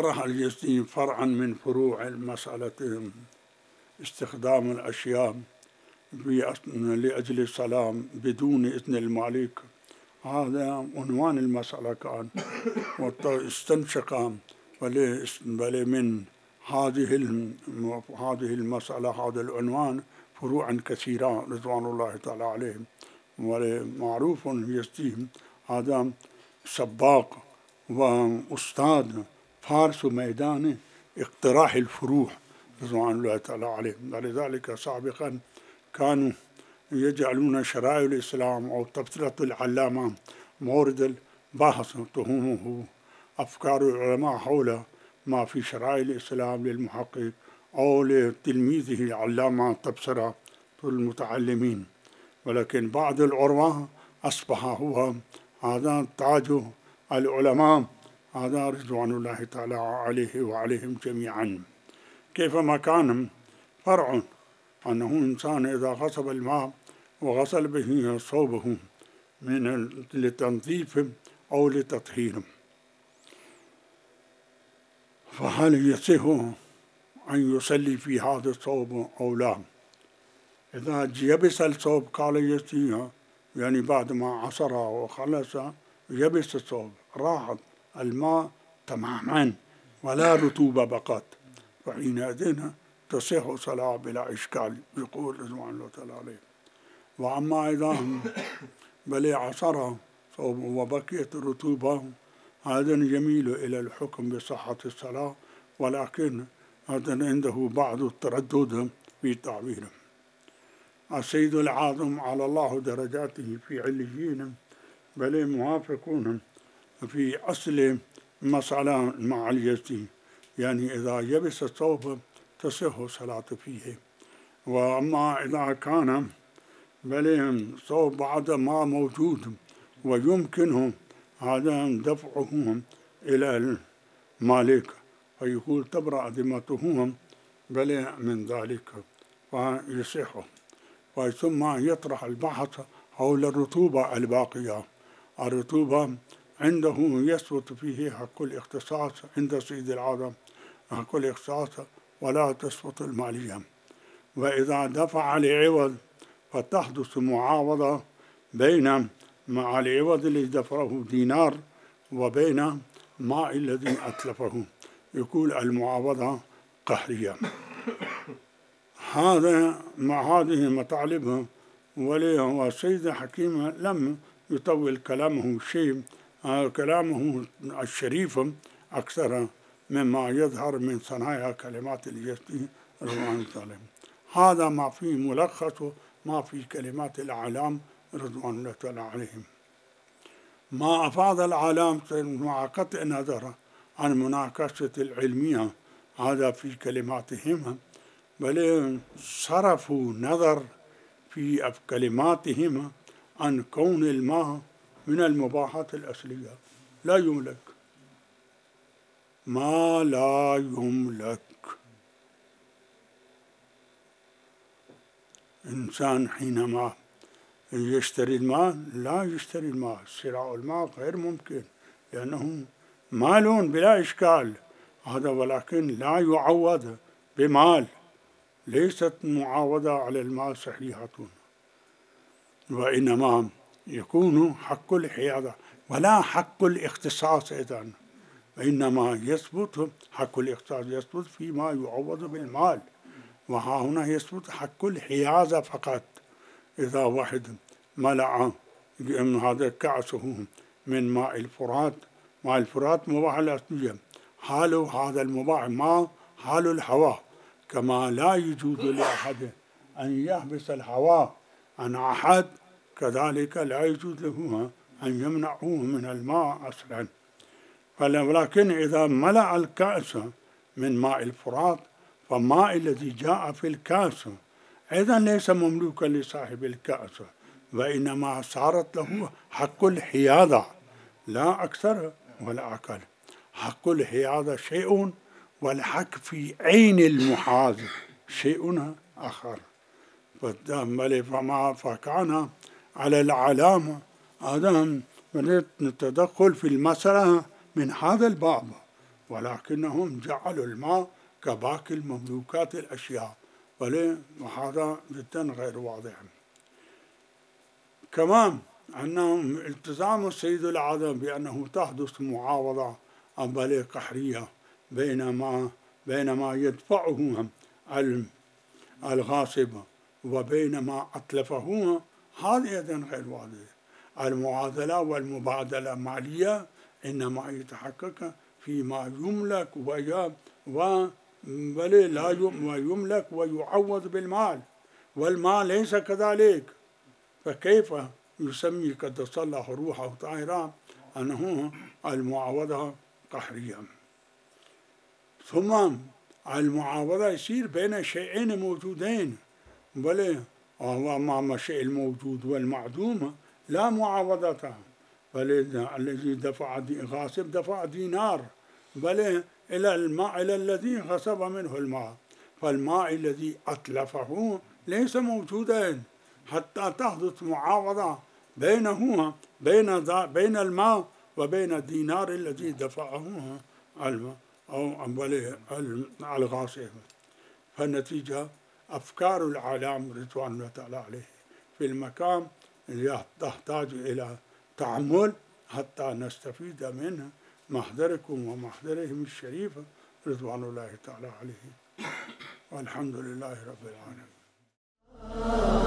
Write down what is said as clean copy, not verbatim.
طرح اليزدي فرعا من فروع المسألة استخدام الأشياء لأجل السلام بدون إذن المالك. هذا عنوان المسألة كان، واستنشق بل من هذه المسألة هذا العنوان فروعا كثيرة رضوان الله تعالى عليهم. ومعروف يزدي هذا سباق وأستاذ فارس ميدان اقتراح الفروع رضوان الله تعالى عليهم. ولذلك سابقا كانوا يجعلون شرائع الإسلام أو تبصرة العلامة مورد البحث، تهمه أفكار العلماء حول ما في شرائع الإسلام للمحقق أو لتلميذه العلامة تبصرة المتعلمين. ولكن بعد العروة أصبح هو هذا تاج العلماء، هذا رضوان الله تعالى عليه وعليهم جميعا. كيفما كان فرع أنه إنسان إذا غصب الماء وغسل به صوبه لتنظيف أو لتطهير، فهل يصح أن يصلي في هذا الصوب أو لا؟ إذا يبس الصوب قال يزدي، يعني بعد ما عصر وخلص يبس الصوب راحت الماء تماما ولا رطوبة بقت، فحينئذ تصح صلاة بلا إشكال، يقول رضوان الله تعالى عليه. وأما إذا بل عصر صوب وبقيت الرطوبة، هذا يميل إلى الحكم بصحة الصلاة، ولكن هذا عنده بعض التردد في تعبيره. السيد العاظم على الله درجاته في عليين بل موافقون في أصل مسألة مع اليزدي، يعني إذا يبس الثوب تصح صلاة فيه. وأما إذا كان بل ثوب بعد ما موجود ويمكنه هذا دفعه إلى المالك فيقول تبرأ ذمتهم بل من ذلك فيصح. ثم يطرح البحث حول الرطوبة الباقية. الرطوبة عنده يثبت فيه حق الاختصاص عند سيد العالم، حق الاختصاص ولا تثبت المالية. وإذا دفع لعوض فتحدث معاوضة بين مع العوض الذي دفعه دينار وبين ماء الذي أتلفه، يقول المعاوضة قهرية. هذا مع هذه المطالب. والسيد حكيم لم يطول كلامه شيء، كلامه الشريف أكثر مما يظهر من صنايع كلمات اليزدي رضوان الله. هذا ما في ملخص ما في كلمات الأعلام رضوان الله تعالى عليهم. ما أفاض العالم مع قطع نظر عن مناقشة العلمية هذا في كلماتهم، بل صرفوا نظر في كلماتهم عن كون الماء من المباحات الأصلية لا يملك، ما لا يملك. إنسان حينما يشتري الماء لا يشتري الماء، شراء الماء غير ممكن لأنه مال بلا إشكال هذا، ولكن لا يعوض بمال، ليست معاوضة على المال صحيحة، وإنما يكون حق الحيادة ولا حق الاختصاص إذن، وإنما يثبت حق الاختصاص يثبت فيما يعوض بالمال، وها هنا يثبت حق الحيازة فقط. إذا واحد ملأ هذا كأسه من ماء الفرات، ماء الفرات مباح الأصلية، حال هذا المباح ما حال الهواء، كما لا يجوز لأحد أن يحبس الهواء عن أحد كذلك لا يجوز له أن يمنعه من الماء أصلا. ولكن إذا ملأ الكأس من ماء الفرات فالماء الذي جاء في الكأس إذن ليس مملوكا لصاحب الكأس، وإنما صارت له حق الحيادة لا أكثر ولا أقل. حق الحيادة شيء والحق في عين المحاز شيء آخر. فكان على العلامة هذا التدخل في المسألة من هذا الباب، ولكنهم جعلوا الماء كباقي المملوكات الأشياء، وهذا جدا غير واضح. كمان أنهم التزام سيد العدم بأنه تحدث معاوضة بل قهرية بينما يدفعه الغاصب وبينما أتلفه، هذا أيضا غير واضح. المعادلة والمبادلة المالية إنما يتحقق فيما يملك ويملك ويعوض بالمال، والمال ليس كذلك. فكيف يسمي قدس الله روحه طاهرا أنه المعاوضة قهرية؟ ثم المعاوضة يصير بين شيئين موجودين، وهو مع الشيء الموجود والمعدوم لا معاوضة. الذي دفع غاصب دفع دينار إلى الماء إلى الذي غصب منه الماء، فالماء الذي أتلفه ليس موجودا حتى تحدث معاوضة بين الماء وبين الدينار الذي دفعه الغاصب. فالنتيجة أفكار العالم رضوان الله تعالى عليه في المكان تحتاج إلى تأمل حتى نستفيد من محضركم ومحضرهم الشريف رضوان الله تعالى عليه. والحمد لله رب العالمين.